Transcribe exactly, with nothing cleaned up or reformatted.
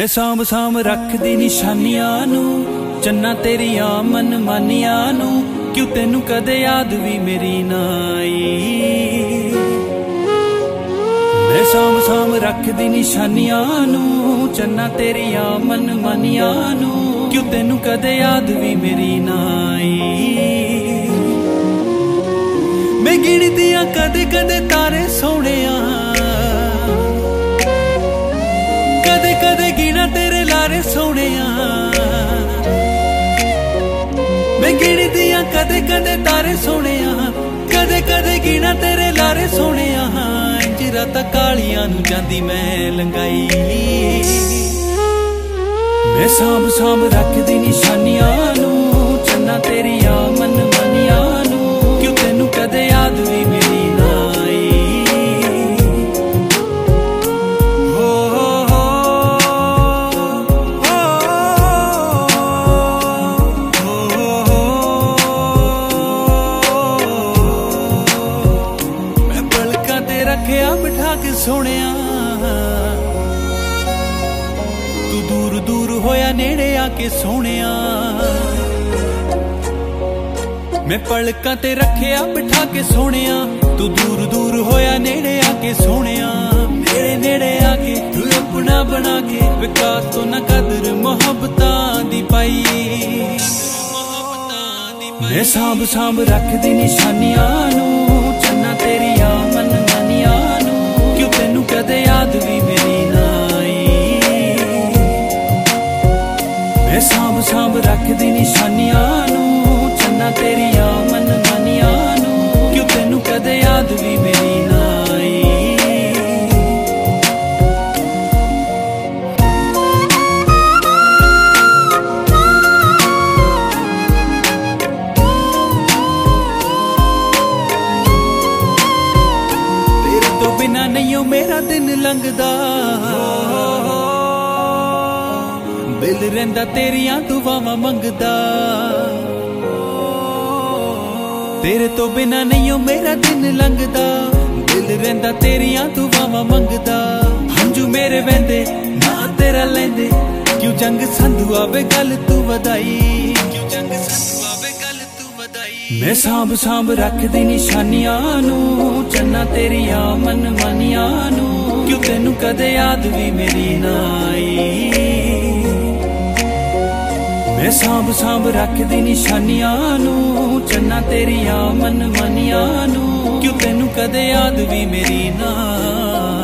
मैं साम साम रखदी निशानियां नू, चन्ना तेरिया मन मानिया नू, क्यों तेनू कदे याद भी मेरी ना आई। मैं साम साम रखदी निशानियां नू, चन्ना तेरिया मन मानिया नू, क्यों तेनू कदे याद भी मेरी ना आई। मैं गिनदियां कदे कदे तारे सोहणिया, कदे कदे गिना तेरे लारे सोहणिया। मैं गिनदियां कदे कदे तारे सोहणिया, कदे कदे गिना तेरे लारे सोहणिया। इंज रातां कालियां नू जांदी मैं लंघाई। मैं साम साम रखदी निशानियां नू, चन्ना तेरिया मन मानिया नू, क्यों तेनू कदे याद भी मेरी ना आई। हो हो हो मैं पलकां ते रखिया बिठा के सोहणिया, तू दूर दूर होया नेड़े आके सोहणिया। मैं पलकां ते रखिया बिठा के सोहणिया, तू दूर दूर होया नेड़े आके सोहणिया। मेरे नेड़े आके तू अपना बना के, विकास तो ना कदर मोहब्बतां दी पाई। मैं सांभ सांभ रखदी निशानियां नू, चन्ना तेरिया मन मानिया नू, क्यों तेनू कदे याद भी मेरी ना आई। मैं सांभ सांभ रखदी निशानियां नू, चन्ना तेरिया मन मानिया नू, क्यों तेनू कदे याद भी मेरी ना आई। तेरे तो बिना नहीं मेरा दिन लंघदा, दिल रहिंदा तेरियां दुआवां मंगदा। तेरे तो बिना नहीं हो मेरा दिन लंघदा, दिल रहिंदा तेरियां दुआवां मंगदा। हंजू मेरे वहंदे ना तेरा लैंदे, क्यों जंग संधू आवे गल तू वधाई। क्यों जंग संधू आवे गल तू वधाई। मैं सांभ सांभ रखदी निशानियां नू, चन्ना तेरिया मन मानिया नू, क्यों तेनू कदे याद भी मेरी ना आई। मैं सांभ सांभ रखदी निशानियां नू, चन्ना तेरिया मन मानिया नू, क्यों तेनू कदे याद भी मेरी ना